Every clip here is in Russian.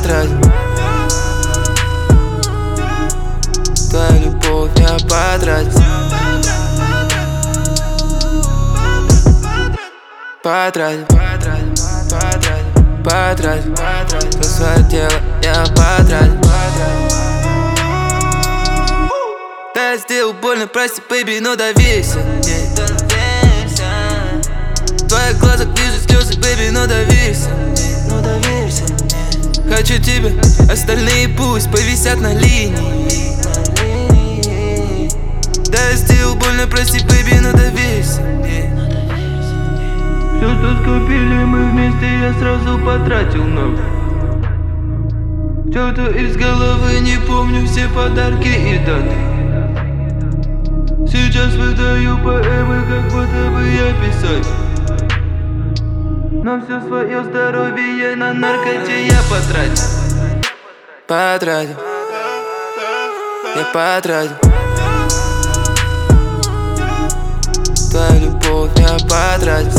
потратил. Твою любовь я потратил. Потратил, все свое тело я потратил. Да, я сделал больно, прости, бэйби, но доверься мне. В твоих глазах вижу слезы, бэйби, но доверься мне. Хочу тебя, остальные пусть повисят на линии. Да, я сделал больно, прости, бэйби, но доверься мне. Все, что скопили мы вместе, я сразу потратил, но Что-то из головы не помню все подарки и даты. сейчас выдаю поэмы, как будто бы я писатель. Но все свое здоровье на наркоте я потратил. Я потратил. Твою любовь я потратил.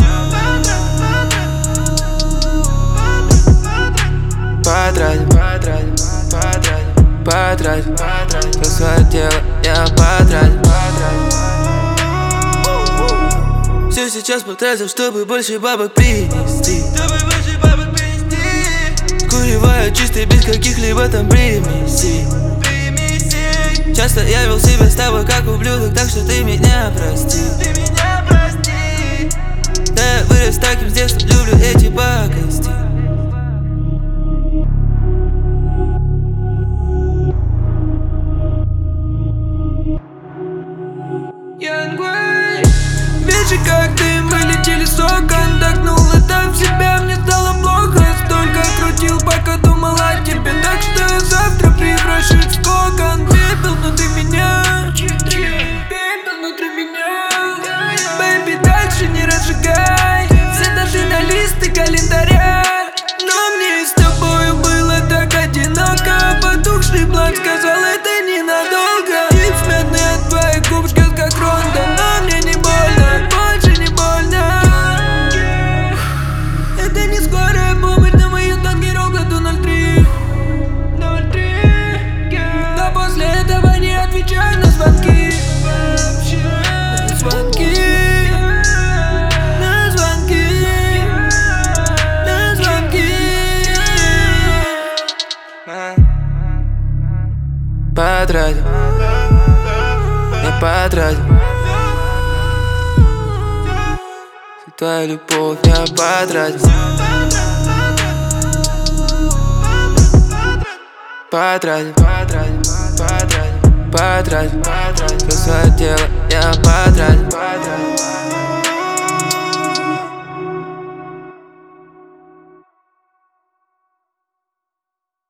Потратил. Все свое тело я потратил. Все сейчас потратил, чтобы больше бабок принести. Куреваю чисто, без каких-либо там примесей. Часто я вел себя с тобой как ублюдок, так что ты меня прости. Да, я вырос таким с детства, люблю эти пакости. Вещи как дым вылетели с окон, вдохнул это в себя, мне стало плохо. Столько крутил, пока думал о тебе, так что я завтра превращусь в кокон. Пепел внутри меня, Бэйби, дальше не разжигай все дожди на листы календаря. Но мне с тобою было так одиноко, потухший бланк сказал, это ненадолго. Тип смятный от твоих губ, как Ронда, но мне не больно, больше не больно. Это не скорая помощь, на мою тангировку 03. Но после этого не отвечаю на звонки. Потратил. Я потратил. Всю твою любовь я потратил. Потратил. Все свое тело я потратил.